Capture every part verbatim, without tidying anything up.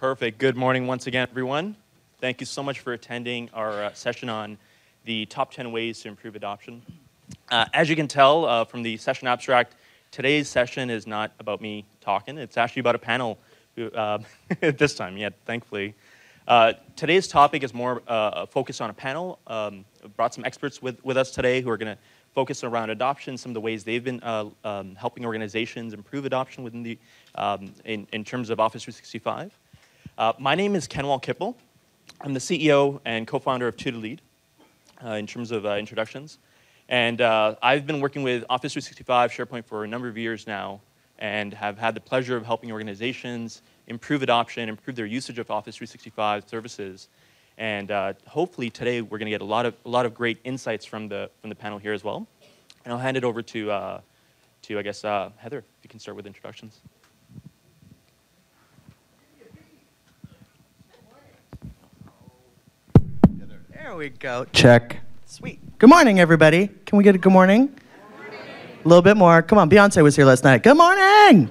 Perfect. Good morning once again, everyone. Thank you so much for attending our uh, session on the top ten ways to improve adoption. Uh, as you can tell uh, from the session abstract, today's session is not about me talking. It's actually about a panel who, uh, this time, yeah, thankfully. Uh, today's topic is more uh, focused on a panel. Um, brought some experts with, with us today who are going to focus around adoption, some of the ways they've been uh, um, helping organizations improve adoption within the, um, in, in terms of Office three sixty-five. Uh, my name is Kenwal Kipple. I'm the C E O and co-founder of Tutor Lead uh, in terms of uh, introductions. And uh, I've been working with Office three sixty-five, SharePoint for a number of years now and have had the pleasure of helping organizations improve adoption, improve their usage of Office three sixty-five services. And uh, hopefully today we're going to get a lot of a lot of great insights from the from the panel here as well. And I'll hand it over to uh, to I guess uh, Heather. If you can start with introductions. There we go. Check. Sweet. Good morning, everybody. Can we get a good morning? Good morning. A little bit more. Come on, Beyonce was here last night. Good morning.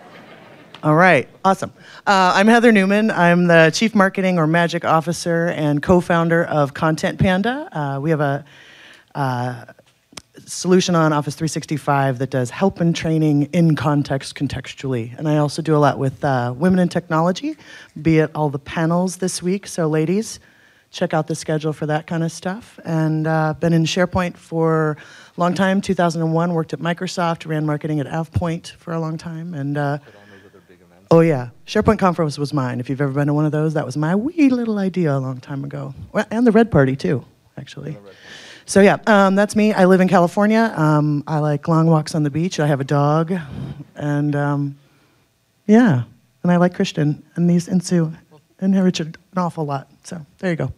All right, awesome. Uh, I'm Heather Newman. I'm the Chief Marketing or Magic Officer and co-founder of Content Panda. Uh, we have a uh, solution on Office three sixty-five that does help and training in context contextually. And I also do a lot with uh, women in technology, be it all the panels this week. So ladies, check out the schedule for that kind of stuff. And uh, been in SharePoint for a long time, two thousand one, worked at Microsoft, ran marketing at AvePoint for a long time. And uh, oh yeah, SharePoint Conference was mine. If you've ever been to one of those, that was my wee little idea a long time ago. Well, and the Red Party too, actually. So yeah, um, that's me. I live in California. Um, I like long walks on the beach. I have a dog. And um, yeah, and I like Christian and these and Sue and Richard an awful lot. So there you go.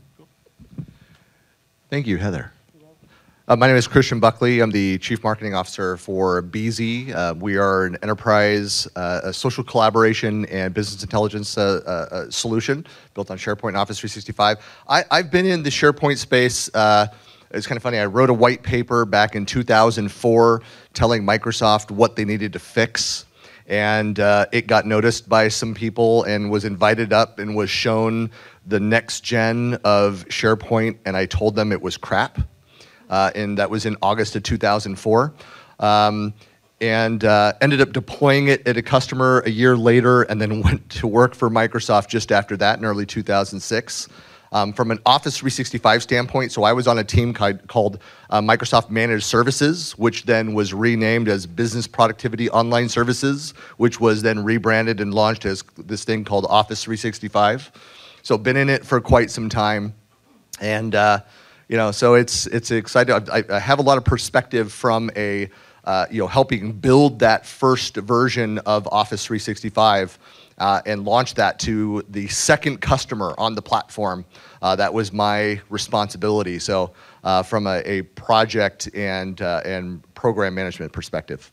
Thank you, Heather. Uh, my name is Christian Buckley. I'm the Chief Marketing Officer for B Z. Uh, we are an enterprise uh, a social collaboration and business intelligence uh, uh, uh, solution built on SharePoint and Office three sixty-five. I, I've been in the SharePoint space. Uh, it's kind of funny. I wrote a white paper back in two thousand four telling Microsoft what they needed to fix. And uh, it got noticed by some people and was invited up and was shown the next gen of SharePoint, and I told them it was crap. Uh, and that was in August of two thousand four. Um, and uh, ended up deploying it at a customer a year later and then went to work for Microsoft just after that in early two thousand six. Um, from an Office three sixty-five standpoint, so I was on a team called uh, Microsoft Managed Services, which then was renamed as Business Productivity Online Services, which was then rebranded and launched as this thing called Office three sixty-five. So been in it for quite some time. And uh, you know, so it's it's exciting. I, I have a lot of perspective from a uh, you know helping build that first version of Office three sixty-five. Uh, and launch that to the second customer on the platform. Uh, that was my responsibility. So uh, from a, a project and, uh, and program management perspective.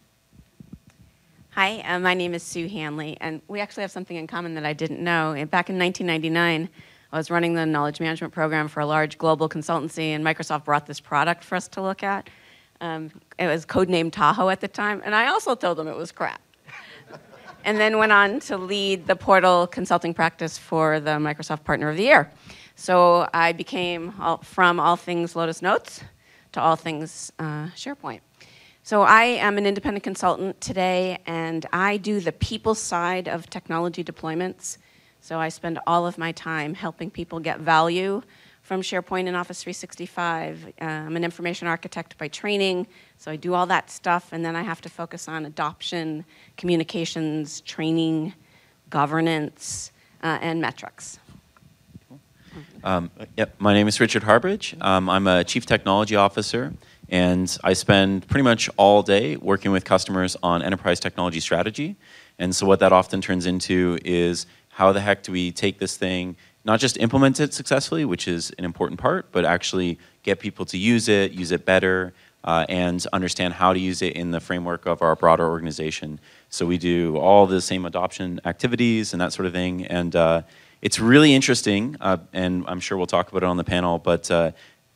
Hi, uh, my name is Sue Hanley, and we actually have something in common that I didn't know. And back in nineteen ninety-nine, I was running the knowledge management program for a large global consultancy, and Microsoft brought this product for us to look at. Um, it was codenamed Tahoe at the time, and I also told them it was crap. And then went on to lead the portal consulting practice for the Microsoft Partner of the Year. So I became all, from all things Lotus Notes to all things uh, SharePoint. So I am an independent consultant today, and I do the people side of technology deployments. So I spend all of my time helping people get value from SharePoint and Office three sixty-five. Uh, I'm an information architect by training, so I do all that stuff, and then I have to focus on adoption, communications, training, governance, uh, and metrics. Um, yep, my name is Richard Harbridge. Um, I'm a Chief Technology Officer, and I spend pretty much all day working with customers on enterprise technology strategy. And so what that often turns into is how the heck do we take this thing, not just implement it successfully, which is an important part, but actually get people to use it, use it better, uh, and understand how to use it in the framework of our broader organization. So we do all the same adoption activities and that sort of thing. And uh, it's really interesting, uh, and I'm sure we'll talk about it on the panel, but uh,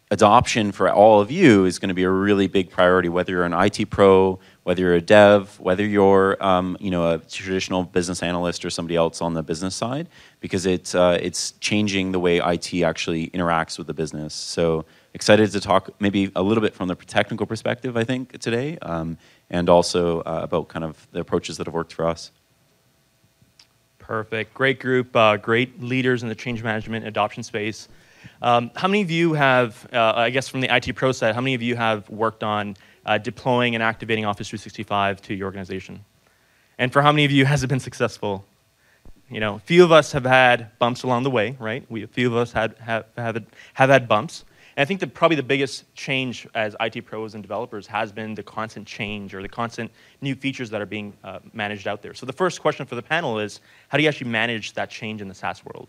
adoption for all of you is going to be a really big priority, whether you're an I T pro, whether you're a dev, whether you're um, you know, a traditional business analyst or somebody else on the business side, because it's, uh, it's changing the way I T actually interacts with the business. So excited to talk maybe a little bit from the technical perspective, I think, today, um, and also uh, about kind of the approaches that have worked for us. Perfect. Great group, uh, great leaders in the change management adoption space. Um, how many of you have, uh, I guess from the I T pro side, how many of you have worked on uh, deploying and activating Office three sixty-five to your organization? And for how many of you has it been successful? You know, a few of us have had bumps along the way, right? We, a few of us had, have, have, have had bumps. And I think that probably the biggest change as I T pros and developers has been the constant change or the constant new features that are being uh, managed out there. So the first question for the panel is, how do you actually manage that change in the SaaS world?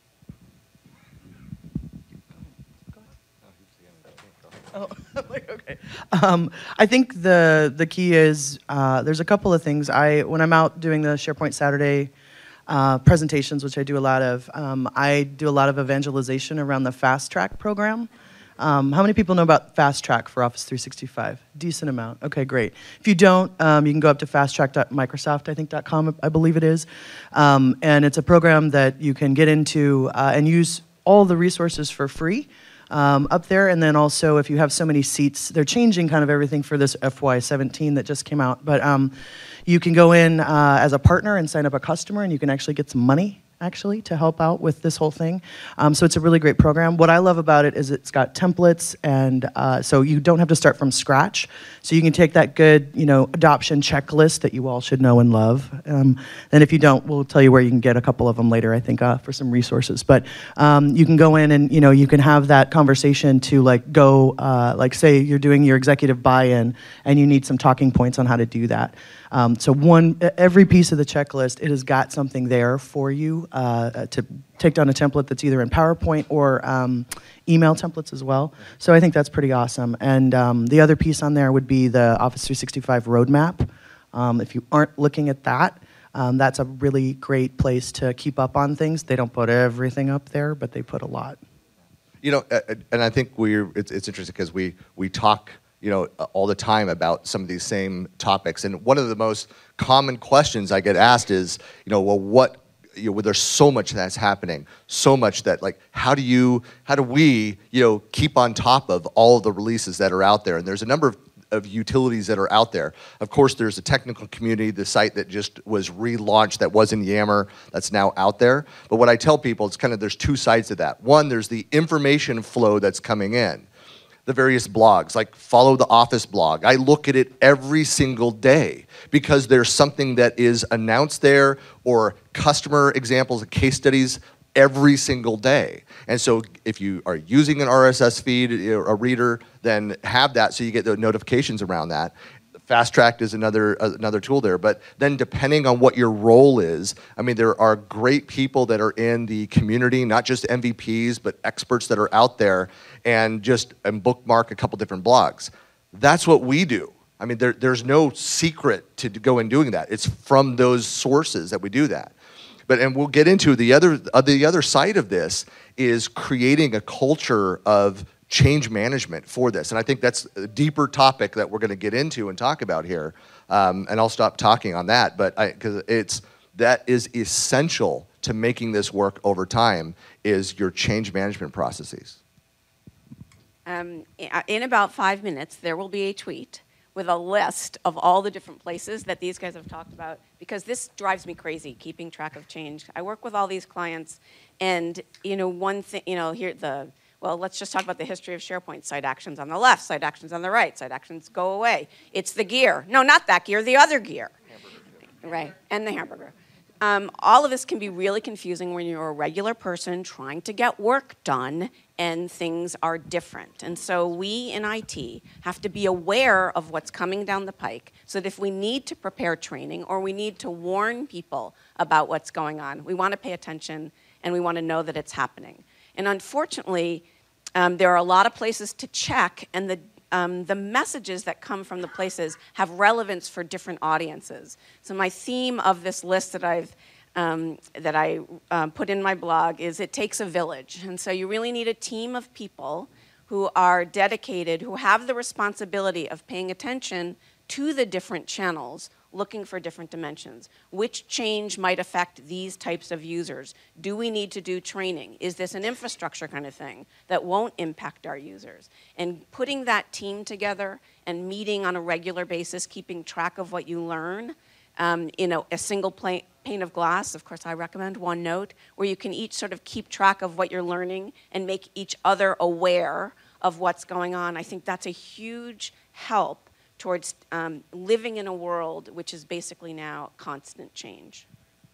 Oh, okay. Um, I think the the key is uh, there's a couple of things. I when I'm out doing the SharePoint Saturday uh, presentations, which I do a lot of, um, I do a lot of evangelization around the Fast Track program. Um, how many people know about Fast Track for Office three sixty-five? Decent amount. Okay, great. If you don't, um, you can go up to fasttrack dot microsoft, I think, .com, I believe it is. Um, and it's a program that you can get into uh, and use all the resources for free. Um, up there, and then also if you have so many seats, they're changing kind of everything for this F Y seventeen that just came out, but um, you can go in uh, as a partner and sign up a customer, and you can actually get some money actually to help out with this whole thing. Um, so it's a really great program. What I love about it is it's got templates, and uh, so you don't have to start from scratch. So you can take that good, you know, adoption checklist that you all should know and love. Um, and if you don't, we'll tell you where you can get a couple of them later, I think, uh, for some resources. But um, you can go in and, you know, you can have that conversation to like go, uh, like say you're doing your executive buy-in and you need some talking points on how to do that. Um, so one, every piece of the checklist, it has got something there for you uh, to take down a template that's either in PowerPoint or um, email templates as well. So I think that's pretty awesome. And um, the other piece on there would be the Office three sixty-five roadmap. Um, if you aren't looking at that, um, that's a really great place to keep up on things. They don't put everything up there, but they put a lot. You know, and I think we're, it's, it's interesting because we, we talk, you know, all the time about some of these same topics. And one of the most common questions I get asked is, you know, well, what, you know, well, there's so much that's happening, so much that, like, how do you, how do we, you know, keep on top of all of the releases that are out there? And there's a number of, of utilities that are out there. Of course, there's a technical community, the site that just was relaunched that was in Yammer, that's now out there. But what I tell people, it's kind of, there's two sides to that. One, there's the information flow that's coming in. The various blogs, like Follow the Office blog. I look at it every single day because there's something that is announced there or customer examples, case studies every single day. And so if you are using an R S S feed, a reader, then have that so you get the notifications around that. Fast Track is another another tool there, but then depending on what your role is, I mean, there are great people that are in the community, not just M V Ps, but experts that are out there, and just and bookmark a couple different blogs. That's what we do. I mean, there, there's no secret to go in doing that. It's from those sources that we do that. But and we'll get into the other uh, the other side of this is creating a culture of change management for this. And I think that's a deeper topic that we're going to get into and talk about here. Um, and I'll stop talking on that, but because it's that is essential to making this work over time is your change management processes. Um, in about five minutes, there will be a tweet with a list of all the different places that these guys have talked about, because this drives me crazy, keeping track of change. I work with all these clients, and you know, one thing, you know, here the Well, let's just talk about the history of SharePoint. Site actions on the left, site actions on the right, site actions go away. It's the gear. No, not that gear, the other gear. Right, and the hamburger. Um, all of this can be really confusing when you're a regular person trying to get work done and things are different. And so we in I T have to be aware of what's coming down the pike so that if we need to prepare training or we need to warn people about what's going on, we want to pay attention and we want to know that it's happening. And unfortunately, um, there are a lot of places to check, and the um, the messages that come from the places have relevance for different audiences. So my theme of this list that I've um, that I um, put in my blog is it takes a village, and so you really need a team of people who are dedicated, who have the responsibility of paying attention to the different channels, looking for different dimensions. Which change might affect these types of users? Do we need to do training? Is this an infrastructure kind of thing that won't impact our users? And putting that team together and meeting on a regular basis, keeping track of what you learn um, in a, a single pane of glass. Of course, I recommend OneNote, where you can each sort of keep track of what you're learning and make each other aware of what's going on. I think that's a huge help towards um, living in a world which is basically now constant change.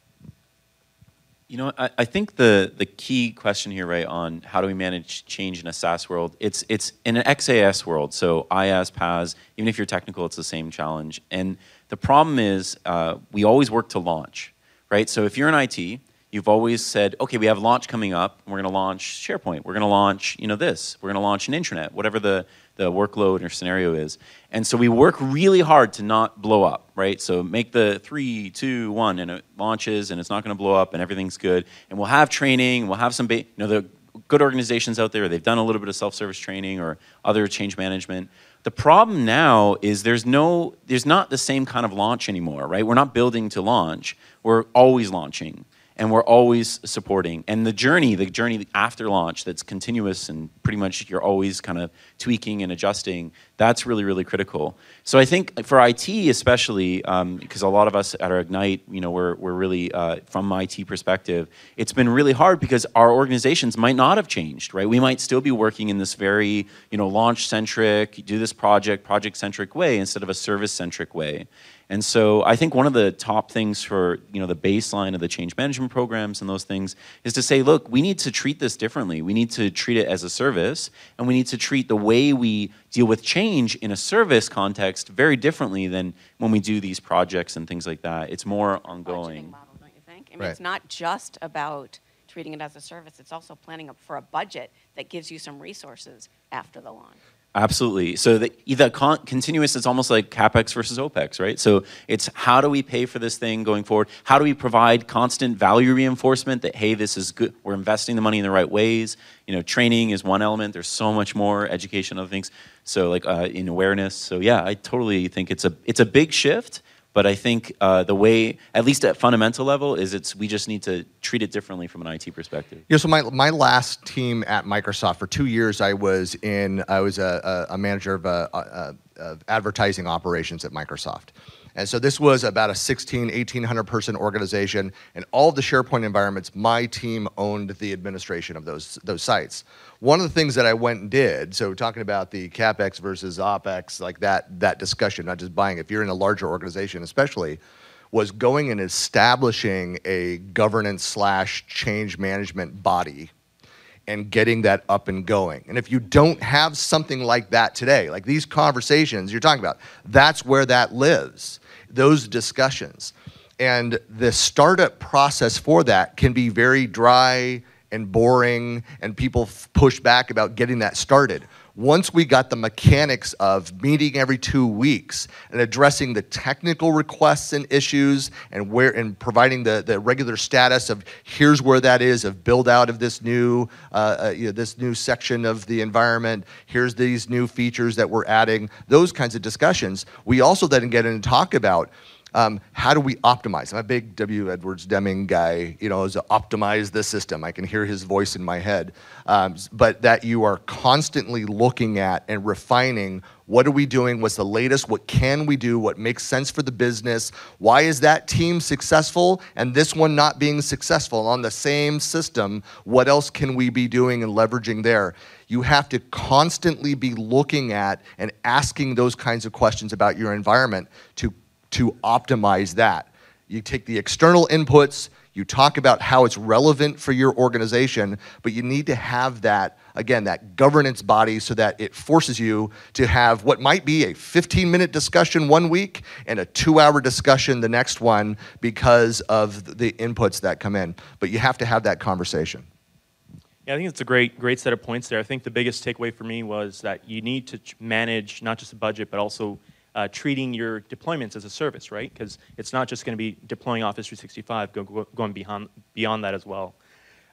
You know, I, I think the, the key question here, right, on how do we manage change in a SaaS world, it's, it's in an X A S world, so IaaS, PaaS, even if you're technical, it's the same challenge. And the problem is uh, we always work to launch, right? So if you're in I T, you've always said, okay, we have launch coming up, we're gonna launch SharePoint, we're gonna launch, you know, this, we're gonna launch an intranet, whatever the, the workload or scenario is. And so we work really hard to not blow up, right? So make the three, two, one, and it launches, and it's not gonna blow up, and everything's good. And we'll have training, we'll have some, ba you know, the good organizations out there, they've done a little bit of self-service training or other change management. The problem now is there's no, there's not the same kind of launch anymore, right? We're not building to launch, we're always launching. And we're always supporting. And the journey, the journey after launch that's continuous and pretty much you're always kind of tweaking and adjusting, that's really, really critical. So I think for I T especially, um, because a lot of us at our Ignite, you know, we're, we're really, uh, from an I T perspective, it's been really hard because our organizations might not have changed, right? We might still be working in this very, you know, launch-centric, do this project, project-centric way instead of a service-centric way. And so I think one of the top things for, you know, the baseline of the change management programs and those things is to say, look, we need to treat this differently. We need to treat it as a service, and we need to treat the way we deal with change in a service context very differently than when we do these projects and things like that. It's more ongoing. Budgeting model, don't you think? I mean, Right. It's not just about treating it as a service. It's also planning for a budget that gives you some resources after the launch. Absolutely. So the, the con continuous is almost like CapEx versus OpEx, right? So it's how do we pay for this thing going forward? How do we provide constant value reinforcement that, hey, this is good, we're investing the money in the right ways. You know, training is one element. There's so much more education, other things. So like uh, in awareness. So yeah, I totally think it's a, it's a big shift. But I think uh, the way, at least at fundamental level, is it's we just need to treat it differently from an I T perspective. Yeah, so my, my last team at Microsoft, for two years I was in, I was a, a, a manager of, uh, uh, of advertising operations at Microsoft. And so this was about a sixteen, eighteen hundred person organization, and all of the SharePoint environments, my team owned the administration of those, those sites. One of the things that I went and did, so talking about the CapEx versus OpEx, like that, that discussion, not just buying, if you're in a larger organization especially, was going and establishing a governance slash change management body and getting that up and going. And if you don't have something like that today, like these conversations you're talking about, that's where that lives, those discussions. And the startup process for that can be very dry and boring, and people push back about getting that started. Once we got the mechanics of meeting every two weeks and addressing the technical requests and issues and where and providing the, the regular status of here's where that is of build out of this new uh, uh, you know, this new section of the environment, here's these new features that we're adding, those kinds of discussions, we also then get in and talk about Um, how do we optimize? I'm a big W. Edwards Deming guy, you know, as a optimize the system. I can hear his voice in my head. Um, but that you are constantly looking at and refining, what are we doing? What's the latest? What can we do? What makes sense for the business? Why is that team successful and this one not being successful? On the same system, what else can we be doing and leveraging there? You have to constantly be looking at and asking those kinds of questions about your environment to to optimize that. You take the external inputs, you talk about how it's relevant for your organization, but you need to have that, again, that governance body so that it forces you to have what might be a fifteen minute discussion one week and a two hour discussion the next one because of the inputs that come in. But you have to have that conversation. Yeah, I think it's a great, great set of points there. I think the biggest takeaway for me was that you need to manage not just a budget, but also Uh, treating your deployments as a service, right? Because it's not just going to be deploying Office three sixty-five, go, go, going beyond, beyond that as well.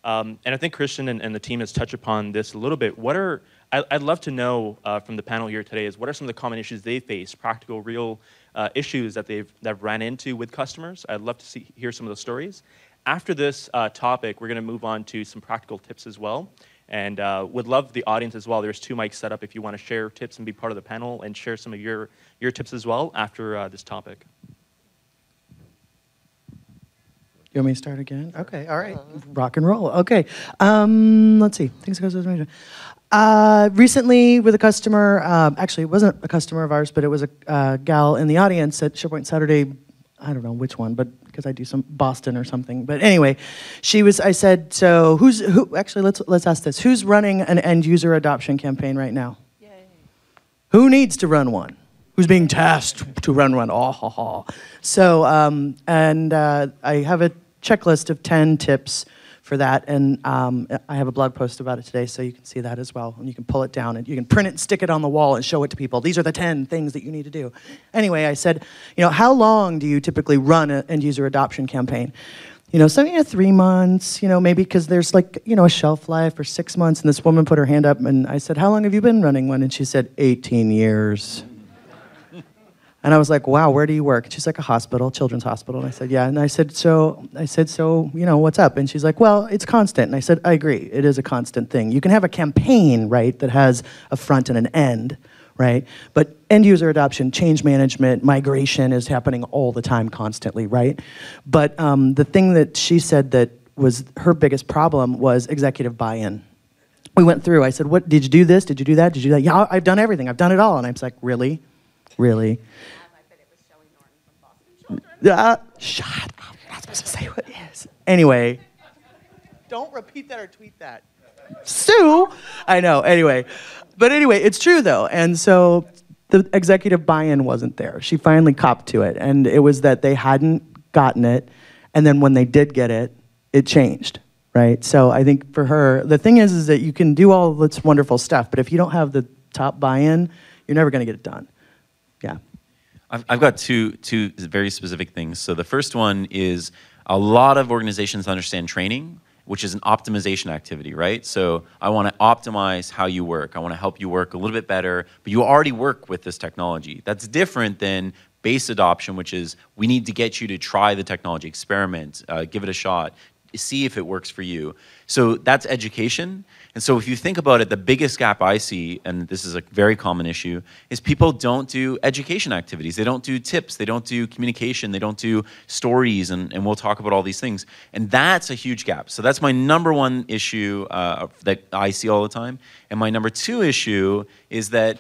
Um, and I think Christian and, and the team has touched upon this a little bit. What are, I, I'd love to know uh, from the panel here today is what are some of the common issues they face, practical, real uh, issues that they've, that ran into with customers? I'd love to see, hear some of those stories. After this uh, topic, we're going to move on to some practical tips as well. And uh, would love the audience as well. There's two mics set up if you want to share tips and be part of the panel and share some of your, your tips as well after uh, this topic. You want me to start again? Okay, all right. Rock and roll. Okay. Um, let's see. Things goes with uh, recently with a customer, um, actually it wasn't a customer of ours, but it was a uh, gal in the audience at SharePoint Saturday. I don't know which one, but because I do some Boston or something. But anyway, she was, I said, so who's, who, actually let's, let's ask this. Who's running an end user adoption campaign right now? Yay. Who needs to run one? Who's being tasked to run one? Oh, ha, ha. So, um, and uh, I have a checklist of ten tips for that, and um, I have a blog post about it today, so you can see that as well, and you can pull it down, and you can print it and stick it on the wall and show it to people. These are the ten things that you need to do. Anyway, I said, you know, how long do you typically run an end-user adoption campaign? You know, some, you know, three months, you know, maybe because there's like, you know, a shelf life or six months, and this woman put her hand up, and I said, how long have you been running one? And she said, eighteen years. And I was like, wow, where do you work? And she's like, a hospital, children's hospital. And I said, yeah. And I said, so, I said, so, you know, what's up? And she's like, well, it's constant. And I said, I agree. It is a constant thing. You can have a campaign, right, that has a front and an end, right? But end user adoption, change management, migration is happening all the time, constantly, right? But um, the thing that she said that was her biggest problem was executive buy-in. We went through, I said, what, did you do this? Did you do that? Did you do that? Yeah, I've done everything. I've done it all. And I was like, really? Really? Uh, shut up. You're not supposed to say what it is. Anyway. Don't repeat that or tweet that. Sue! I know. Anyway. But anyway, it's true, though. And so the executive buy-in wasn't there. She finally copped to it. And it was that they hadn't gotten it. And then when they did get it, it changed. Right? So I think for her, the thing is, is that you can do all this wonderful stuff. But if you don't have the top buy-in, you're never going to get it done. Yeah. I've, I've got two, two very specific things. So the first one is a lot of organizations understand training, which is an optimization activity, right? So I want to optimize how you work. I want to help you work a little bit better, but you already work with this technology. That's different than base adoption, which is we need to get you to try the technology, experiment, uh, give it a shot, see if it works for you. So that's education. And so if you think about it, the biggest gap I see, and this is a very common issue, is people don't do education activities. They don't do tips. They don't do communication. They don't do stories, and, and we'll talk about all these things. And that's a huge gap. So that's my number one issue uh, that I see all the time. And my number two issue is that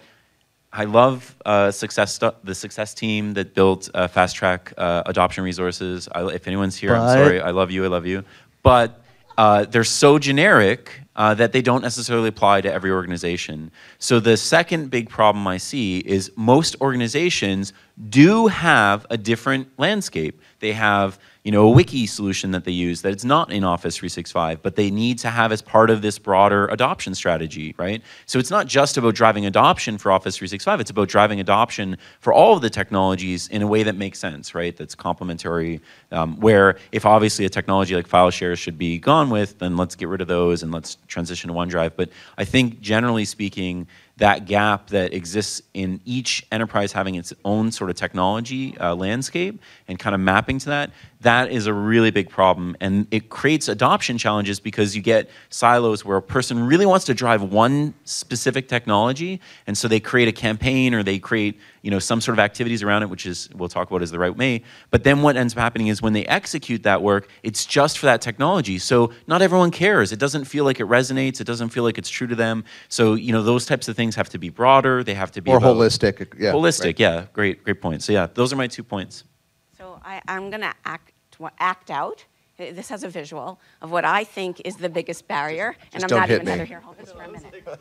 I love uh, success the success team that built uh, Fast Track uh, adoption resources. I, if anyone's here, but, I'm sorry. I love you. I love you. But uh, they're so generic uh, that they don't necessarily apply to every organization. So the second big problem I see is most organizations do have a different landscape. They have, you know, a wiki solution that they use that it's not in Office three sixty-five, but they need to have as part of this broader adoption strategy, right? So it's not just about driving adoption for Office three sixty-five, it's about driving adoption for all of the technologies in a way that makes sense, right? That's complementary, um, where if obviously a technology like file shares should be gone with, then let's get rid of those and let's transition to OneDrive. But I think generally speaking, that gap that exists in each enterprise having its own sort of technology uh, landscape and kind of mapping to that, that is a really big problem. And it creates adoption challenges because you get silos where a person really wants to drive one specific technology, and so they create a campaign or they create, you know, some sort of activities around it, which is, we'll talk about is the right way. But then what ends up happening is when they execute that work, it's just for that technology. So not everyone cares. It doesn't feel like it resonates. It doesn't feel like it's true to them. So, you know, those types of things have to be broader. They have to be more about, holistic. Yeah, holistic, right. yeah. Great, great point. So yeah, those are my two points. So I, I'm going to act act out. This has a visual of what I think is the biggest barrier, Just and I'm don't not hit even me. Heather here. Hold this for a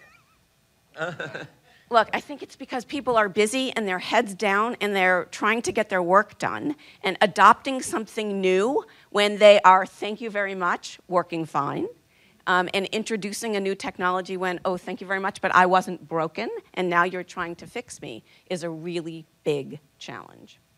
minute. Look, I think it's because people are busy and their heads down and they're trying to get their work done, and adopting something new when they are, thank you very much, working fine. Um, and introducing a new technology when, oh, thank you very much, but I wasn't broken, and now you're trying to fix me, is a really big challenge.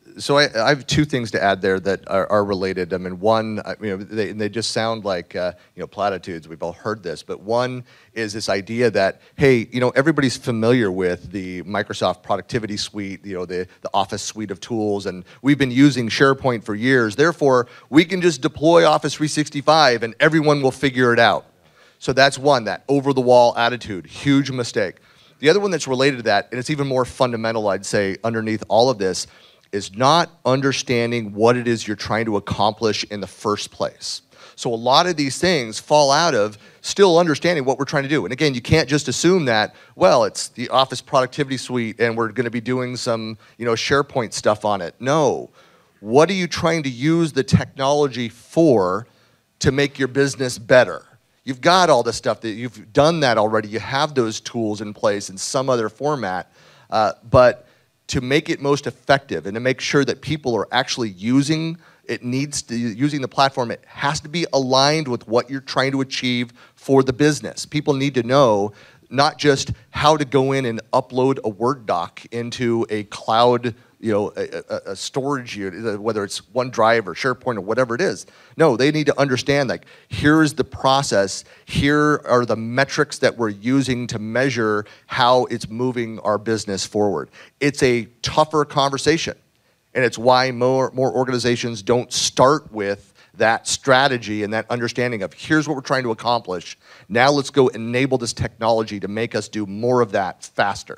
So I, I have two things to add there that are, are related. I mean, one, I- you know, they, they just sound like uh, you know, platitudes. We've all heard this, but one is this idea that, hey, you know, everybody's familiar with the Microsoft Productivity Suite, you know, the, the Office suite of tools, and we've been using SharePoint for years. Therefore, we can just deploy Office three sixty-five and everyone will figure it out. So that's one, that over-the-wall attitude, huge mistake. The other one that's related to that, and it's even more fundamental, I'd say, underneath all of this, is not understanding what it is you're trying to accomplish in the first place. So a lot of these things fall out of still understanding what we're trying to do. And again, you can't just assume that, well, it's the Office Productivity Suite and we're going to be doing some, you know, SharePoint stuff on it. No. What are you trying to use the technology for to make your business better? You've got all the stuff that you've done that already. You have those tools in place in some other format, uh, but to make it most effective and to make sure that people are actually using it needs to using the platform, it has to be aligned with what you're trying to achieve for the business. People need to know not just how to go in and upload a Word doc into a cloud, you know, a, a, a storage unit, whether it's OneDrive or SharePoint or whatever it is. No, they need to understand, like, here's the process, here are the metrics that we're using to measure how it's moving our business forward. It's a tougher conversation, and it's why more, more organizations don't start with that strategy and that understanding of here's what we're trying to accomplish. Now let's go enable this technology to make us do more of that faster.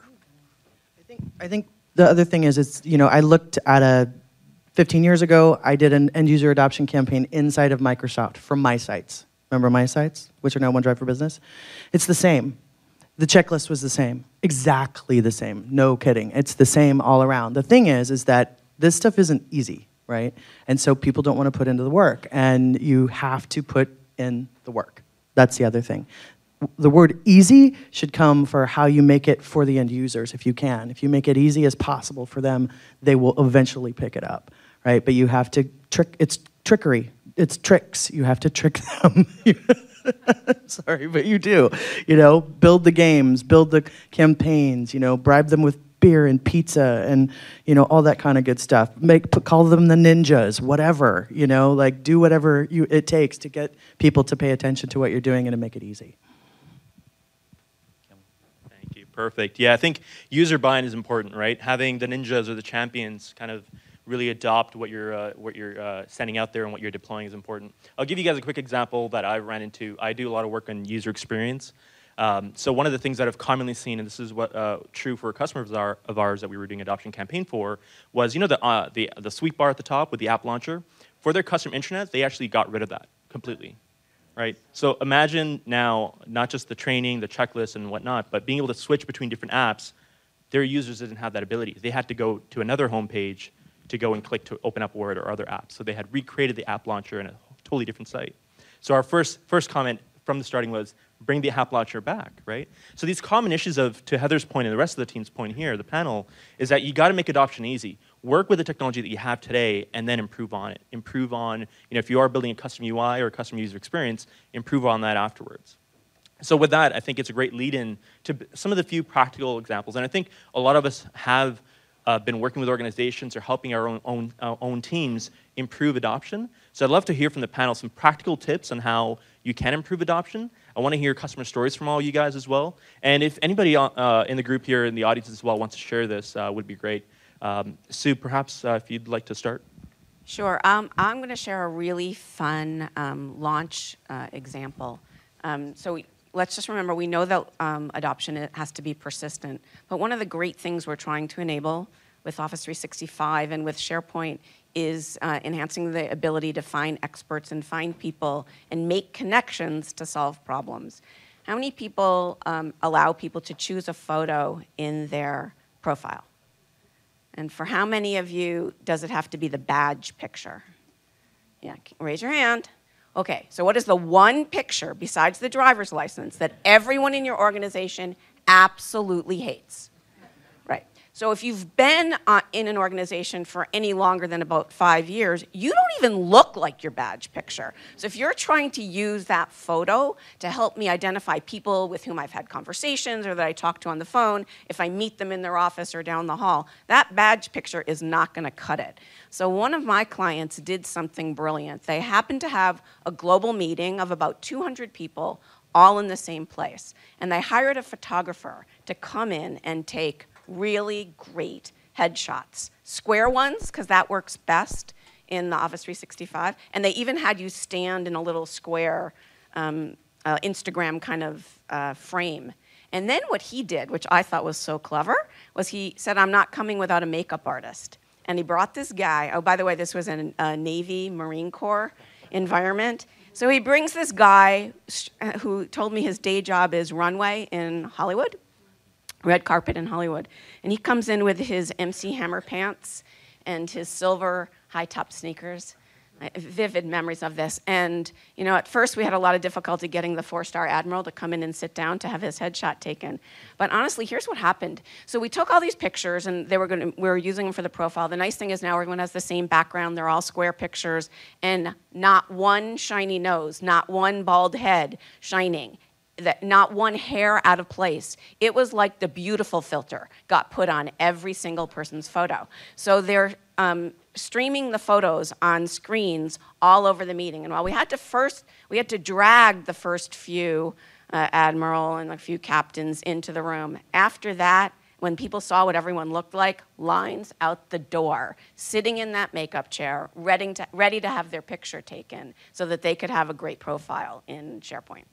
I think, I think the other thing is, it's, you know, I looked at a, fifteen years ago, I did an end user adoption campaign inside of Microsoft for My Sites. Remember My Sites, which are now OneDrive for Business? It's the same. The checklist was the same, exactly the same. No kidding. It's the same all around. The thing is, is that this stuff isn't easy, right? And so people don't want to put into the work, and you have to put in the work. That's the other thing. The word easy should come for how you make it for the end users, if you can. If you make it easy as possible for them, they will eventually pick it up, right? But you have to trick, it's trickery. It's tricks. You have to trick them. Sorry, but you do. You know, build the games, build the campaigns, you know, bribe them with beer and pizza and, you know, all that kind of good stuff. Make, call them the ninjas, whatever, you know, like do whatever you, it takes to get people to pay attention to what you're doing and to make it easy. Thank you. Perfect. Yeah, I think user buy-in is important, right? Having the ninjas or the champions kind of really adopt what you're uh, what you're uh, sending out there and what you're deploying is important. I'll give you guys a quick example that I ran into. I do a lot of work on user experience. Um, so one of the things that I've commonly seen, and this is what uh, true for customers of, our, of ours that we were doing adoption campaign for, was, you know, the uh, the the sweet bar at the top with the app launcher. For their custom intranet, they actually got rid of that completely. Right? So imagine now not just the training, the checklist, and whatnot, but being able to switch between different apps. Their users didn't have that ability. They had to go to another homepage to go and click to open up Word or other apps. So they had recreated the app launcher in a totally different site. So our first first comment from the starting was, bring the app launcher back, right? So these common issues of, to Heather's point and the rest of the team's point here, the panel, is that you got to make adoption easy. Work with the technology that you have today and then improve on it. Improve on, you know, if you are building a custom U I or a custom user experience, improve on that afterwards. So with that, I think it's a great lead-in to some of the few practical examples. And I think a lot of us have uh, been working with organizations or helping our own, own, uh, own teams improve adoption. So I'd love to hear from the panel some practical tips on how you can improve adoption. I want to hear customer stories from all you guys as well. And if anybody uh, in the group here in the audience as well wants to share this, uh, would be great. Um, Sue, perhaps uh, if you'd like to start. Sure. Um, I'm going to share a really fun um, launch uh, example. Um, so we, let's just remember, we know that um, adoption it has to be persistent. But one of the great things we're trying to enable with Office three sixty-five and with SharePoint is uh, enhancing the ability to find experts and find people and make connections to solve problems. How many people um, allow people to choose a photo in their profile? And for how many of you does it have to be the badge picture? Yeah, raise your hand. Okay, so what is the one picture besides the driver's license that everyone in your organization absolutely hates? Right. So if you've been uh, in an organization for any longer than about five years, you don't even look like your badge picture. So if you're trying to use that photo to help me identify people with whom I've had conversations or that I talk to on the phone, if I meet them in their office or down the hall, that badge picture is not going to cut it. So one of my clients did something brilliant. They happened to have a global meeting of about two hundred people all in the same place. And they hired a photographer to come in and take really great headshots. Square ones, because that works best in the Office three sixty-five. And they even had you stand in a little square um, uh, Instagram kind of uh, frame. And then what he did, which I thought was so clever, was he said, I'm not coming without a makeup artist. And he brought this guy. Oh, by the way, this was in a Navy Marine Corps environment. So he brings this guy who told me his day job is runway in Hollywood. Red carpet in Hollywood. And he comes in with his M C Hammer pants and his silver high-top sneakers. I have vivid memories of this. And, you know, at first we had a lot of difficulty getting the four-star admiral to come in and sit down to have his headshot taken. But honestly, here's what happened. So we took all these pictures, and they were going to, we were using them for the profile. The nice thing is now everyone has the same background. They're all square pictures, and not one shiny nose, not one bald head shining. That not one hair out of place. It was like the beautiful filter got put on every single person's photo. So they're um, streaming the photos on screens all over the meeting. And while we had to first, we had to drag the first few uh, admiral and a few captains into the room. After that, when people saw what everyone looked like, lines out the door, sitting in that makeup chair, ready to, ready to have their picture taken so that they could have a great profile in SharePoint.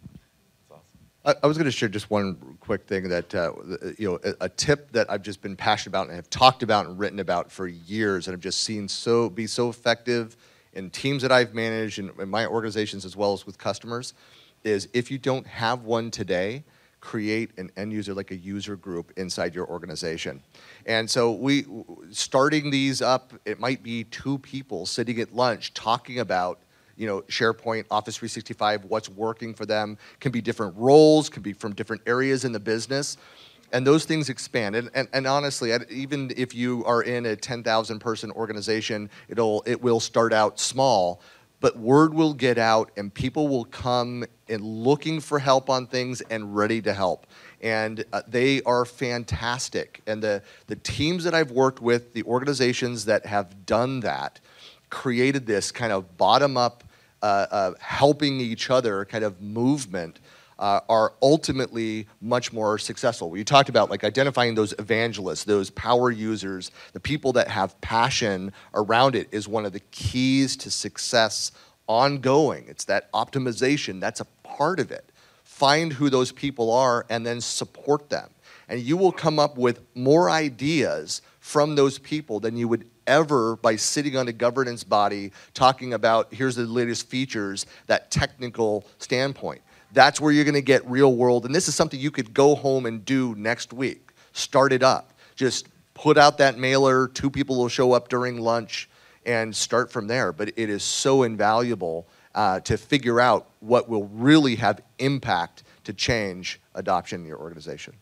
I, I was going to share just one quick thing that, uh, you know, a, a tip that I've just been passionate about and have talked about and written about for years, and I've just seen so be so effective in teams that I've managed and in my organizations as well as with customers, is if you don't have one today, create an end user, like a user group inside your organization. And so we, starting these up, it might be two people sitting at lunch talking about, you know, SharePoint, Office three sixty-five, what's working for them. Can be different roles, can be from different areas in the business. And those things expand. And, and, and honestly, even if you are in a ten thousand person organization, it'll, it will start out small, but word will get out and people will come in looking for help on things and ready to help. And uh, they are fantastic. And the, the teams that I've worked with, the organizations that have done that, created this kind of bottom-up, uh, uh, helping each other kind of movement, uh, are ultimately much more successful. You talked about like identifying those evangelists, those power users, the people that have passion around it is one of the keys to success ongoing. It's that optimization, that's a part of it. Find who those people are and then support them. And you will come up with more ideas from those people than you would ever by sitting on a governance body talking about here's the latest features, that technical standpoint. That's where you're going to get real world. And this is something you could go home and do next week. Start it up. Just put out that mailer. Two people will show up during lunch and start from there. But it is so invaluable uh, to figure out what will really have impact to change adoption in your organization.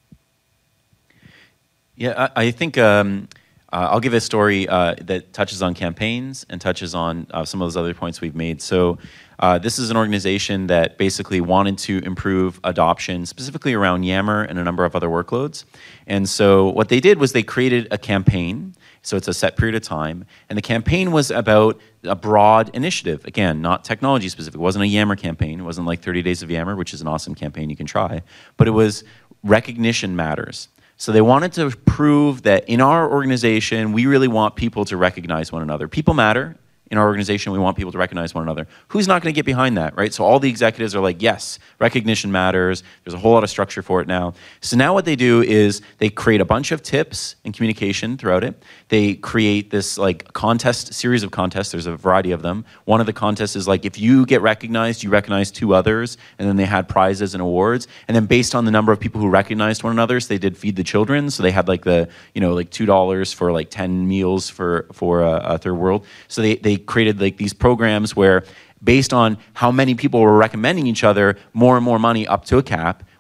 Yeah, I, I think um, uh, I'll give a story uh, that touches on campaigns and touches on uh, some of those other points we've made. So uh, this is an organization that basically wanted to improve adoption, specifically around Yammer and a number of other workloads. And so what they did was they created a campaign. So it's a set period of time. And the campaign was about a broad initiative. Again, not technology specific. It wasn't a Yammer campaign. It wasn't like thirty days of Yammer, which is an awesome campaign you can try. But it was recognition matters. So they wanted to prove that in our organization, we really want people to recognize one another. People matter. In our organization, we want people to recognize one another. Who's not going to get behind that, right? So all the executives are like, yes, recognition matters. There's a whole lot of structure for it now. So now what they do is they create a bunch of tips and communication throughout it. They create this like contest, series of contests. There's a variety of them. One of the contests is like, if you get recognized, you recognize two others. And then they had prizes and awards. And then based on the number of people who recognized one another, so they did Feed the Children. So they had like the, you know, like two dollars for like ten meals for, for a, a third world. So they, they created like these programs where based on how many people were recommending each other, more and more money up to a cap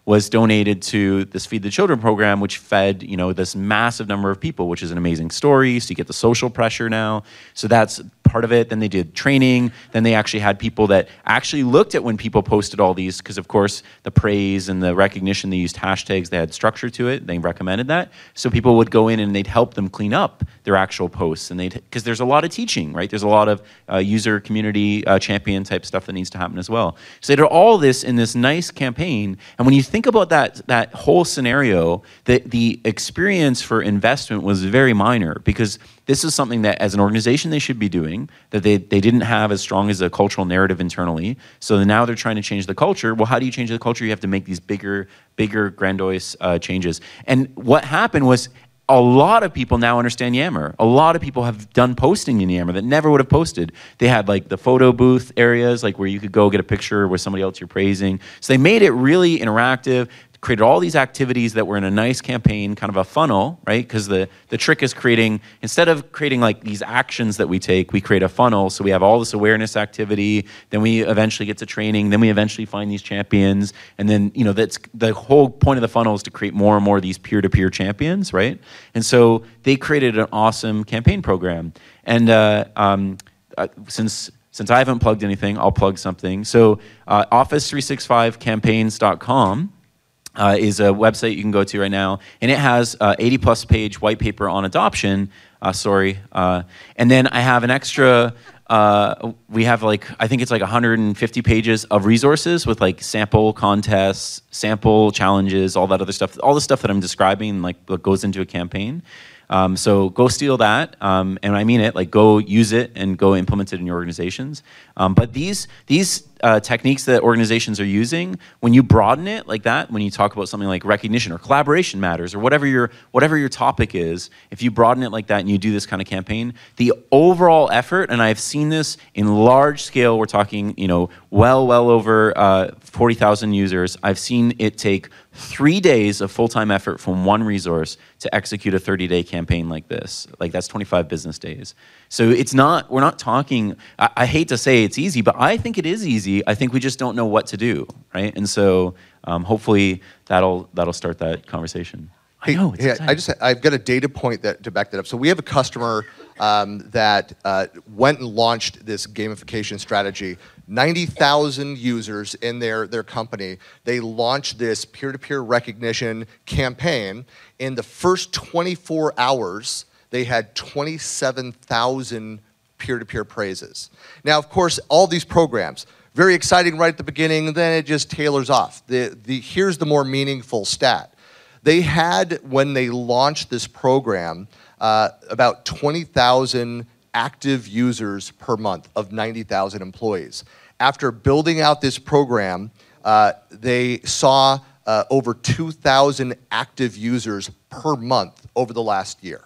was donated to this Feed the Children program, which fed, you know, this massive number of people, which is an amazing story. So you get the social pressure now. So that's part of it. Then they did training. Then they actually had people that actually looked at when people posted all these, because of course the praise and the recognition, they used hashtags, they had structure to it. They recommended that. So people would go in and they'd help them clean up their actual posts. And they'd, because there's a lot of teaching, right? There's a lot of uh, user community uh, champion type stuff that needs to happen as well. So they did all this in this nice campaign. And when you think about that, that whole scenario, the, the experience for investment was very minor, because this is something that as an organization they should be doing, that they, they didn't have as strong as a cultural narrative internally. So now they're trying to change the culture. Well, how do you change the culture? You have to make these bigger, bigger, grandiose uh, changes. And what happened was a lot of people now understand Yammer. A lot of people have done posting in Yammer that never would have posted. They had like the photo booth areas, like where you could go get a picture with somebody else you're praising. So they made it really interactive, created all these activities that were in a nice campaign, kind of a funnel, right? Because the, the trick is creating, instead of creating like these actions that we take, we create a funnel. So we have all this awareness activity, then we eventually get to training, then we eventually find these champions. And then, you know, that's the whole point of the funnel is to create more and more of these peer-to-peer champions, right? And so they created an awesome campaign program. And uh, um, uh, since since I haven't plugged anything, I'll plug something. So uh, office three sixty-five campaigns dot com Uh, is a website you can go to right now, and it has uh, eighty plus page white paper on adoption. Uh, sorry, uh, and then I have an extra. Uh, we have like I think it's like one hundred fifty pages of resources with like sample contests, sample challenges, all that other stuff, all the stuff that I'm describing, like what goes into a campaign. Um, so go steal that, um, and I mean it. Like go use it and go implement it in your organizations. Um, but these these uh, techniques that organizations are using, when you broaden it like that, when you talk about something like recognition or collaboration matters or whatever your whatever your topic is, if you broaden it like that and you do this kind of campaign, the overall effort, and I've seen this in large scale. We're talking, you know, well well over uh, forty thousand users. I've seen it take three days of full-time effort from one resource to execute a thirty-day campaign like this. Like that's twenty-five business days. So it's not, we're not talking, I, I hate to say it's easy, but I think it is easy. I think we just don't know what to do, right? And so um, hopefully that'll that'll start that conversation. Hey, I know, it's hey, exciting. I just, I've got a data point that to back that up. So we have a customer um, that uh, went and launched this gamification strategy. ninety thousand users in their, their company. They launched this peer-to-peer recognition campaign. In the first twenty-four hours, they had twenty-seven thousand peer-to-peer praises. Now, of course, all these programs, very exciting right at the beginning, then it just tailors off. The, the, here's the more meaningful stat. They had, when they launched this program, uh, about twenty thousand active users per month of ninety thousand employees. After building out this program, uh, they saw uh, over two thousand active users per month over the last year.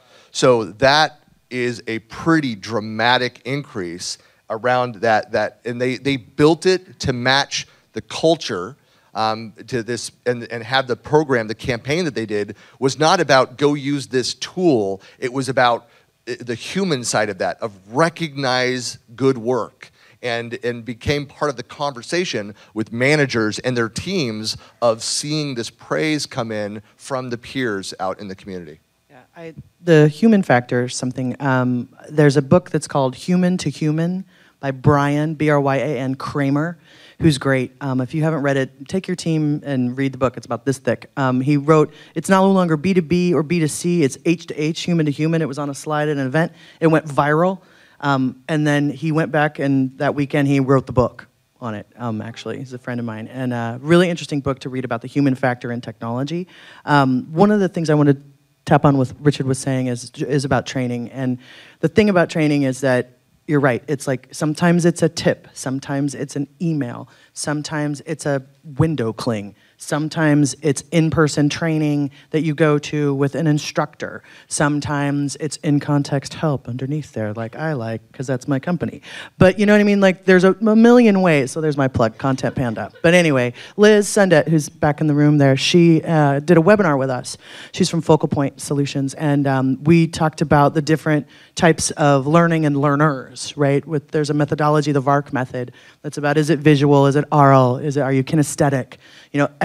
So that is a pretty dramatic increase around that, that and they, they built it to match the culture Um, to this and, and have the program, the campaign that they did was not about go use this tool. It was about the human side of that, of recognize good work, and and became part of the conversation with managers and their teams of seeing this praise come in from the peers out in the community. Yeah, I, the human factor is something. Um, there's a book that's called Human to Human by Brian, B R Y A N, Kramer, who's great. Um, if you haven't read it, take your team and read the book. It's about this thick. Um, he wrote, it's no longer B to B or B to C, it's H to H, human to human. It was on a slide at an event. It went viral. Um, and then he went back, and that weekend he wrote the book on it, um, actually. He's a friend of mine. And a really interesting book to read about the human factor in technology. Um, one of the things I want to tap on what Richard was saying is, is about training. And the thing about training is that you're right. It's like sometimes it's a tip, sometimes it's an email, sometimes it's a window cling, sometimes it's in-person training that you go to with an instructor, sometimes it's in-context help underneath there, like I like, because that's my company. But you know what I mean? Like there's a, a million ways. So there's my plug, Content Panda. But anyway, Liz Sundet, who's back in the room there, she uh, did a webinar with us. She's from Focal Point Solutions, and um, we talked about the different types of learning and learners, right? With there's a methodology, the V A R C method, that's about is it visual, is it oral, is it are you kinesthetic? You know,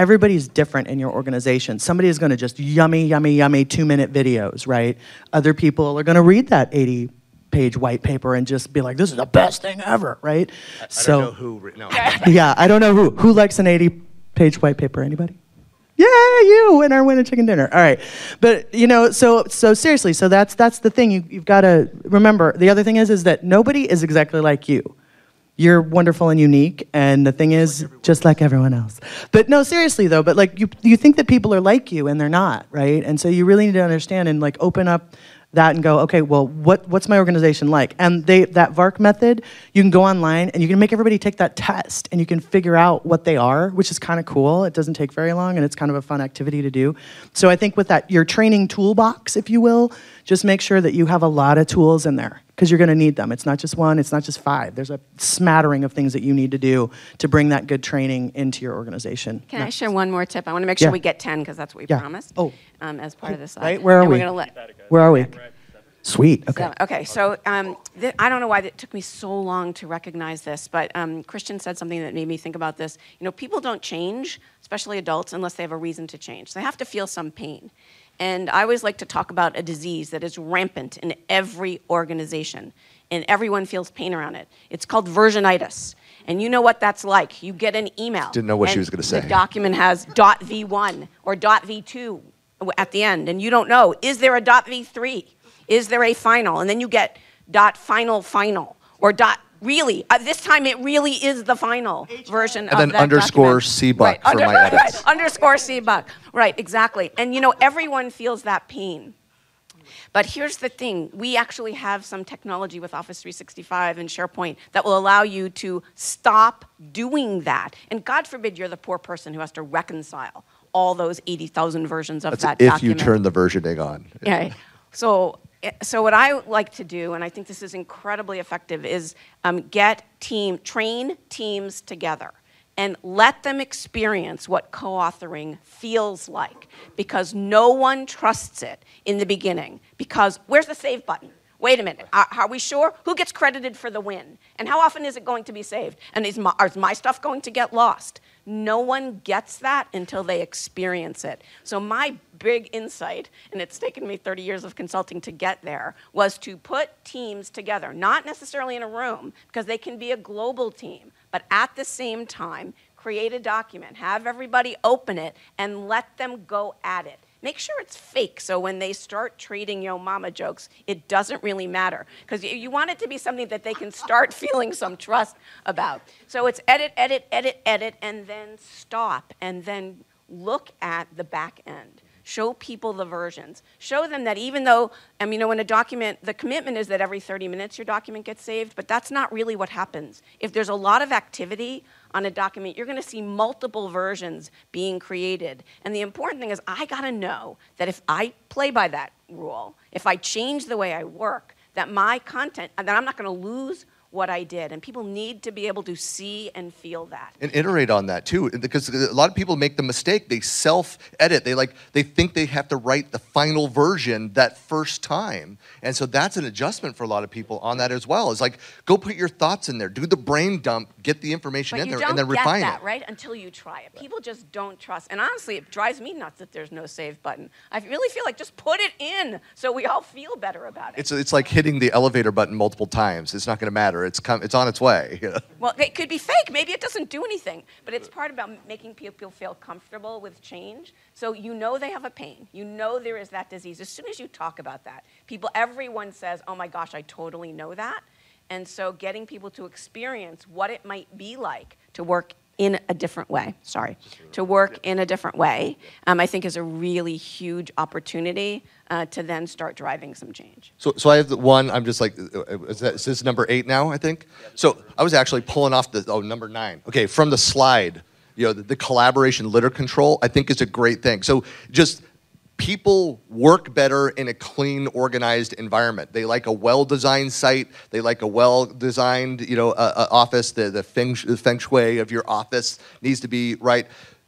everybody's different in your organization. Somebody is going to just yummy, yummy, yummy two-minute videos, right? Other people are going to read that eighty-page white paper and just be like, this is the best thing ever, right? I, I so, don't know who. re- No. yeah, I don't know who. Who likes an eighty-page white paper? Anybody? Yeah, you and our winner chicken dinner. All right, but you know, so so seriously, so that's that's the thing. You you've got to remember. The other thing is is that nobody is exactly like you. You're wonderful and unique, and the thing is, like just like everyone else. But no, seriously though. But like you you think that people are like you, and they're not, right? And so you really need to understand and like open up that and go, okay, well, what what's my organization like? And they that V A R C method, you can go online and you can make everybody take that test, and you can figure out what they are, which is kind of cool. It doesn't take very long, and it's kind of a fun activity to do. So I think with that, your training toolbox, if you will, just make sure that you have a lot of tools in there, because you're going to need them. It's not just one, it's not just five. There's a smattering of things that you need to do to bring that good training into your organization. Can No. I share one more tip? I want to make sure Yeah. we get ten because that's what we Yeah. promised. Oh. Um, as part of this. Right, where are and we? We're gonna let, Where are we? Sweet, okay. So, okay, so um, th- I don't know why it took me so long to recognize this, but um, Christian said something that made me think about this. You know, people don't change, especially adults, unless they have a reason to change. They have to feel some pain. And I always like to talk about a disease that is rampant in every organization, and everyone feels pain around it. It's called versionitis. And you know what that's like. You get an email. Didn't know what she and was gonna say. The document has dot V one or dot V two at the end, and you don't know, is there a dot V three? Is there a final? And then you get dot final final or dot really. Uh, this time it really is the final version And of then that underscore document. C-buck Right, for under- my right, edits. right, underscore C-buck. Right, exactly. And you know, everyone feels that pain. But here's the thing. We actually have some technology with Office three sixty-five and SharePoint that will allow you to stop doing that. And God forbid you're the poor person who has to reconcile all those eighty thousand versions of That's that if document. you turn the versioning on. Yeah. Right. So, so what I like to do, and I think this is incredibly effective, is um, get team, train teams together and let them experience what co-authoring feels like, because no one trusts it in the beginning. Because where's the save button? Wait a minute, are, are we sure? Who gets credited for the win? And how often is it going to be saved? And is my, is my stuff going to get lost? No one gets that until they experience it. So my big insight, and it's taken me thirty years of consulting to get there, was to put teams together, not necessarily in a room, because they can be a global team, but at the same time, create a document, have everybody open it, and let them go at it. Make sure it's fake, so when they start trading yo mama jokes, it doesn't really matter. Because you want it to be something that they can start feeling some trust about. So it's edit, edit, edit, edit, and then stop, and then look at the back end. Show people the versions. Show them that even though, I mean, you know, in a document, the commitment is that every thirty minutes your document gets saved, but that's not really what happens. If there's a lot of activity on a document, you're going to see multiple versions being created. And the important thing is I got to know that if I play by that rule, if I change the way I work, that my content, that I'm not going to lose what I did. And people need to be able to see and feel that. And iterate on that too, because a lot of people make the mistake. They self-edit. They like they think they have to write the final version that first time, and so that's an adjustment for a lot of people on that as well. It's like, go put your thoughts in there, do the brain dump, get the information But in you there, don't and then get refine that, it. right, until you try it. People just don't trust. And honestly, it drives me nuts that there's no save button. I really feel like just put it in so we all feel better about it. It's it's like hitting the elevator button multiple times. It's not going to matter. It's come, it's on its way. Well, it could be fake. Maybe it doesn't do anything. But it's part about making people feel comfortable with change. So you know they have a pain. You know there is that disease. As soon as you talk about that, people, everyone says, oh my gosh, I totally know that. And so getting people to experience what it might be like to work in a different way, sorry, to work in a different way, um, I think is a really huge opportunity uh, to then start driving some change. So, so I have the one. I'm just like, is, that, is this number eight now? I think. So I was actually pulling off the oh number nine. Okay, from the slide, you know, the, the collaboration litter control. I think is a great thing. So just people work better in a clean, organized environment. They like a well-designed site. They like a well-designed, you know, uh, uh, office. The the feng, the feng shui of your office needs to be right.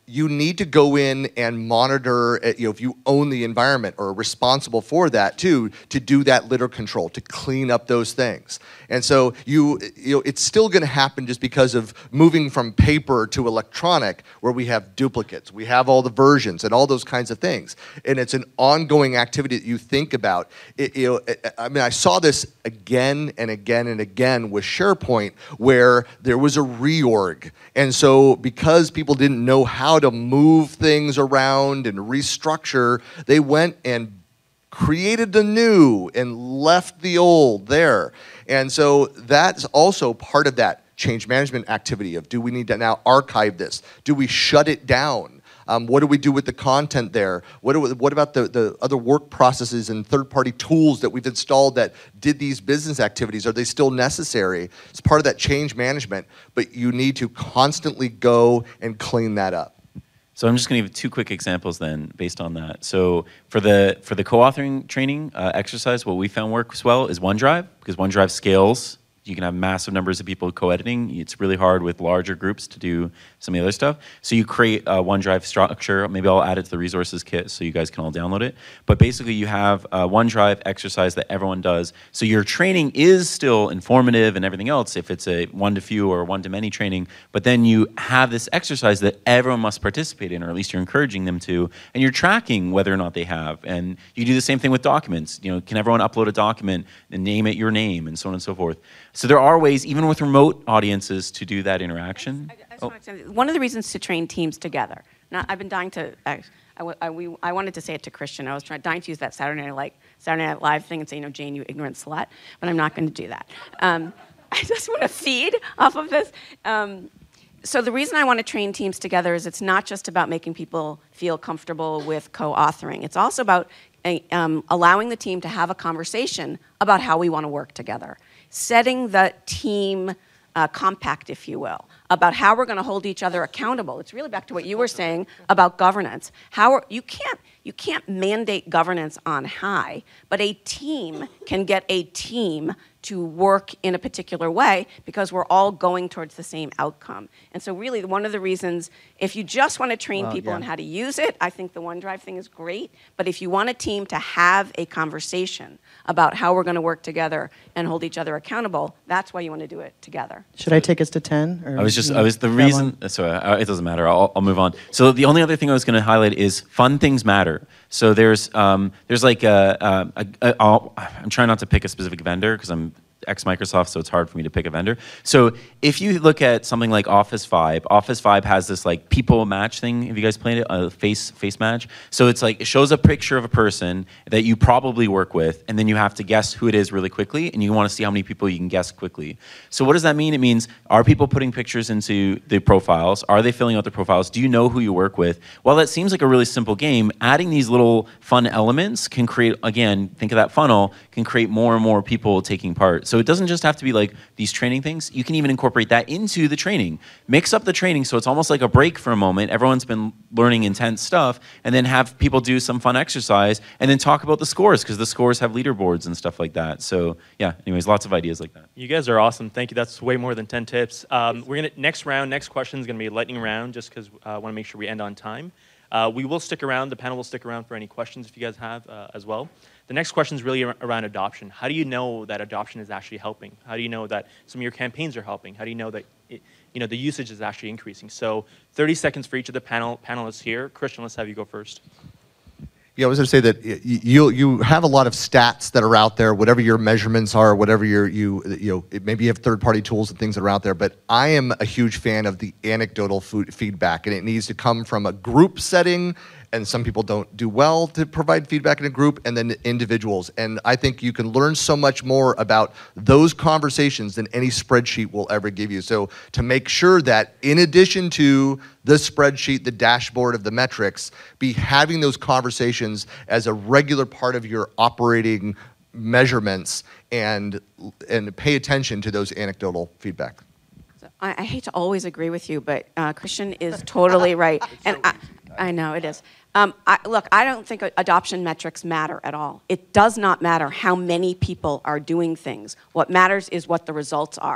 you need to go in and monitor, uh, you know, if you own the environment or are responsible for that too, to do that litter control, to clean up those things. And so you, you know, it's still going to happen just because of moving from paper to electronic, where we have duplicates, we have all the versions and all those kinds of things. And it's an ongoing activity that you think about. It, you know, I mean, I saw this again and again and again with SharePoint, where there was a reorg. And so because people didn't know how to move things around and restructure, they went and created the new and left the old there. And so that's also part of that change management activity of, do we need to now archive this? Do we shut it down? Um, what do we do with the content there? What, do we, what about the, the other work processes and third-party tools that we've installed that did these business activities? Are they still necessary? It's part of that change management, but you need to constantly go and clean that up. So I'm just going to give two quick examples then, based on that. So for the for the co-authoring training uh, exercise, what we found works well is OneDrive, because OneDrive scales. You can have massive numbers of people co-editing. It's really hard with larger groups to do some of the other stuff. So you create a OneDrive structure. Maybe I'll add it to the resources kit so you guys can all download it. But basically you have a OneDrive exercise that everyone does. So your training is still informative and everything else if it's a one-to-few or one-to-many training. But then you have this exercise that everyone must participate in, or at least you're encouraging them to. And you're tracking whether or not they have. And you do the same thing with documents. You know, can everyone upload a document and name it your name and so on and so forth. So there are ways, even with remote audiences, to do that interaction. I, I just oh. want to say, one of the reasons to train teams together. Now, I've been dying to. I, I, I, we, I wanted to say it to Christian. I was trying, dying to use that Saturday Night, like, Saturday Night Live thing and say, you know, Jane, you ignorant slut. But I'm not going to do that. Um, I just want to feed off of this. Um, so the reason I want to train teams together is it's not just about making people feel comfortable with co-authoring. It's also about a, um, allowing the team to have a conversation about how we want to work together. Setting the team uh, compact, if you will, about how we're going to hold each other accountable. It's really back to what you were saying about governance. How are, you can't you can't mandate governance on high, but a team can get a team to work in a particular way because we're all going towards the same outcome. And so really one of the reasons, if you just want to train well, people yeah. on how to use it, I think the OneDrive thing is great. But if you want a team to have a conversation about how we're going to work together and hold each other accountable, that's why you want to do it together. Should I take us to ten? Or I was just, I was the reason, sorry, it doesn't matter, I'll, I'll move on. So the only other thing I was going to highlight is fun things matter. So there's, um, there's like a, a, a, a, I'm trying not to pick a specific vendor because I'm ex-Microsoft, so it's hard for me to pick a vendor. So if you look at something like Office Vibe, Office Vibe has this like people match thing. Have you guys played it? A face face match. So it's like it shows a picture of a person that you probably work with, and then you have to guess who it is really quickly, and you want to see how many people you can guess quickly. So what does that mean? It means, are people putting pictures into the profiles? Are they filling out the profiles? Do you know who you work with? While that seems like a really simple game, adding these little fun elements can create, again, think of that funnel, can create more and more people taking part. So it doesn't just have to be like these training things. You can even incorporate that into the training. Mix up the training so it's almost like a break for a moment. Everyone's been learning intense stuff, and then have people do some fun exercise, and then talk about the scores, because the scores have leaderboards and stuff like that. So yeah, anyways, lots of ideas like that. You guys are awesome. Thank you. That's way more than ten tips. Um, we're gonna next round, next question is going to be a lightning round, just because I uh, want to make sure we end on time. Uh, we will stick around. The panel will stick around for any questions if you guys have uh, as well. The next question is really ar around adoption. How do you know that adoption is actually helping? How do you know that some of your campaigns are helping? How do you know that it, you know, the usage is actually increasing? So thirty seconds for each of the panel panelists here. Christian, let's have you go first. Yeah, I was going to say that you you have a lot of stats that are out there, whatever your measurements are, whatever your you you know, maybe you have third-party tools and things that are out there. But I am a huge fan of the anecdotal feedback, and it needs to come from a group setting. And some people don't do well to provide feedback in a group, and then individuals. And I think you can learn so much more about those conversations than any spreadsheet will ever give you. So to make sure that in addition to the spreadsheet, the dashboard of the metrics, be having those conversations as a regular part of your operating measurements, and, and pay attention to those anecdotal feedback. I, I hate to always agree with you, but uh, Christian is totally right. And I, I know it is. Um, I, look, I don't think adoption metrics matter at all. It does not matter how many people are doing things. What matters is what the results are.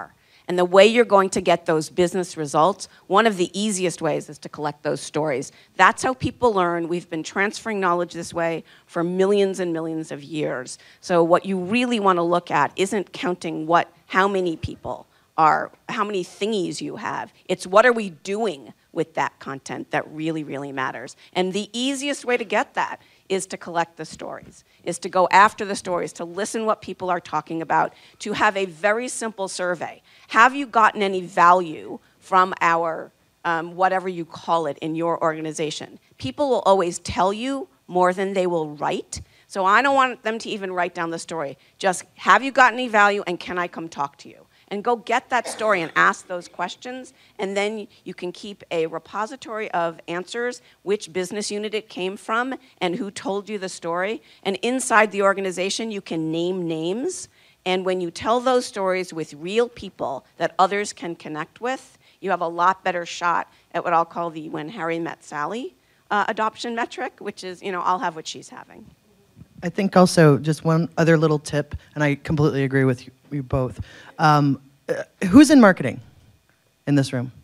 And the way you're going to get those business results, one of the easiest ways is to collect those stories. That's how people learn. We've been transferring knowledge this way for millions and millions of years. So what you really want to look at isn't counting what, how many people are, how many thingies you have. It's what are we doing with that content that really, really matters. And the easiest way to get that is to collect the stories, is to go after the stories, to listen what people are talking about, to have a very simple survey. Have you gotten any value from our, um, whatever you call it in your organization? People will always tell you more than they will write. So I don't want them to even write down the story. Just, have you gotten any value and can I come talk to you? And go get that story and ask those questions, and then you can keep a repository of answers, which business unit it came from, and who told you the story. And inside the organization, you can name names, and when you tell those stories with real people that others can connect with, you have a lot better shot at what I'll call the When Harry Met Sally uh, adoption metric, which is, you know, I'll have what she's having. I think also just one other little tip, and I completely agree with you, you both. Um, uh, who's in marketing in this room?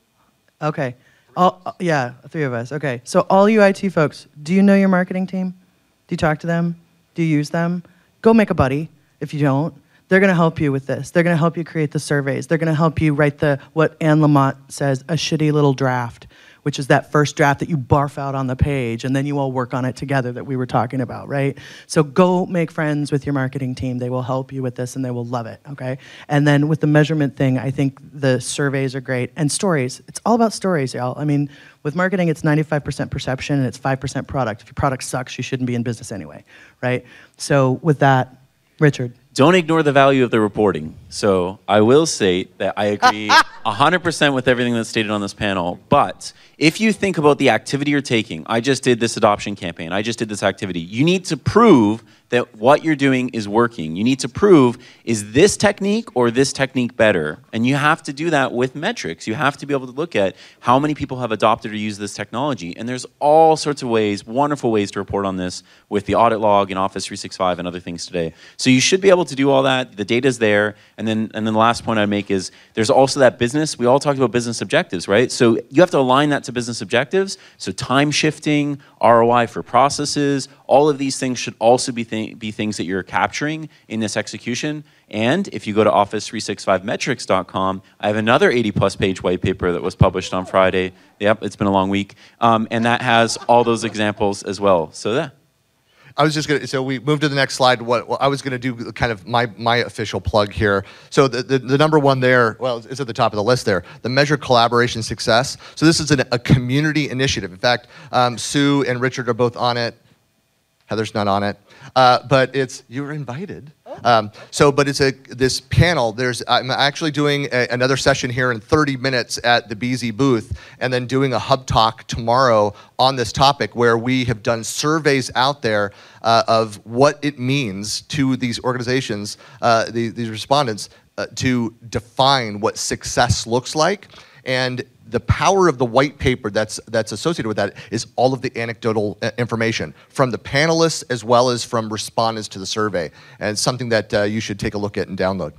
Okay. All, uh, yeah, three of us. Okay. So all you I T folks, do you know your marketing team? Do you talk to them? Do you use them? Go make a buddy if you don't. They're going to help you with this. They're going to help you create the surveys. They're going to help you write the, what Anne Lamott says, a shitty little draft, which is that first draft that you barf out on the page, and then you all work on it together that we were talking about, right? So go make friends with your marketing team. They will help you with this, and they will love it, okay? And then with the measurement thing, I think the surveys are great. And stories. It's all about stories, y'all. I mean, with marketing, it's ninety-five percent perception, and it's five percent product. If your product sucks, you shouldn't be in business anyway, right? So with that, Richard. Don't ignore the value of the reporting. So I will say that I agree one hundred percent with everything that's stated on this panel, but if you think about the activity you're taking, I just did this adoption campaign, I just did this activity, you need to prove that what you're doing is working. You need to prove, is this technique or this technique better? And you have to do that with metrics. You have to be able to look at how many people have adopted or used this technology. And there's all sorts of ways, wonderful ways to report on this with the audit log and Office three sixty-five and other things today. So you should be able to do all that. The data's there. And then, and then the last point I'd make is there's also that business. We all talked about business objectives, right? So you have to align that to business objectives. So time shifting, R O I for processes, all of these things should also be, th be things that you're capturing in this execution. And if you go to office three sixty-five metrics dot com, I have another eighty plus page white paper that was published on Friday. Yep, it's been a long week. Um, and that has all those examples as well. So yeah. I was just going to, so we move to the next slide. What, what I was going to do kind of my, my official plug here. So the, the, the number one there, well, it's at the top of the list there, the Measure Collaboration Success. So this is an, a community initiative. In fact, um, Sue and Richard are both on it. Heather's not on it. Uh, but it's, you were invited. Um, so, but it's a, this panel, there's, I'm actually doing a, another session here in thirty minutes at the B Z booth, and then doing a hub talk tomorrow on this topic where we have done surveys out there uh, of what it means to these organizations, uh, the, these respondents, uh, to define what success looks like. And the power of the white paper that's, that's associated with that is all of the anecdotal uh, information from the panelists as well as from respondents to the survey. And it's something that uh, you should take a look at and download.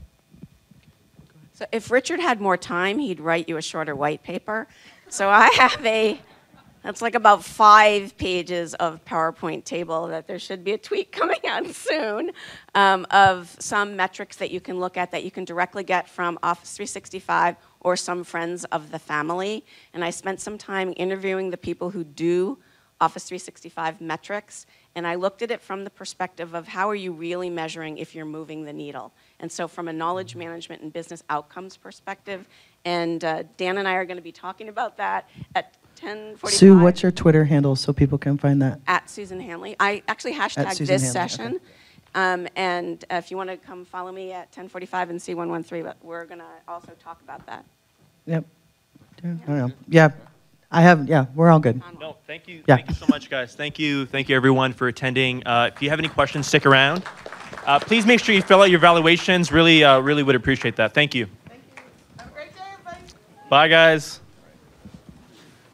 So if Richard had more time, he'd write you a shorter white paper. So I have a, that's like about five pages of PowerPoint table that there should be a tweet coming out soon um, of some metrics that you can look at that you can directly get from Office three sixty-five or some friends of the family. And I spent some time interviewing the people who do Office three sixty-five metrics, and I looked at it from the perspective of how are you really measuring if you're moving the needle. And so from a knowledge management and business outcomes perspective, and uh, Dan and I are gonna be talking about that at ten forty-five. Sue, what's your Twitter handle so people can find that? At Susan Hanley. I actually hashtagged Susan this Hanley, session. okay. Um, and uh, if you want to come follow me at ten forty-five and C one one three, but we're going to also talk about that. Yep. I don't know. Yeah, I have, yeah, we're all good. No, thank you. Yeah. Thank you so much, guys. Thank you. Thank you, everyone, for attending. Uh, if you have any questions, stick around. Uh, please make sure you fill out your evaluations. Really, uh, really would appreciate that. Thank you. Thank you. Have a great day, everybody. Bye, guys.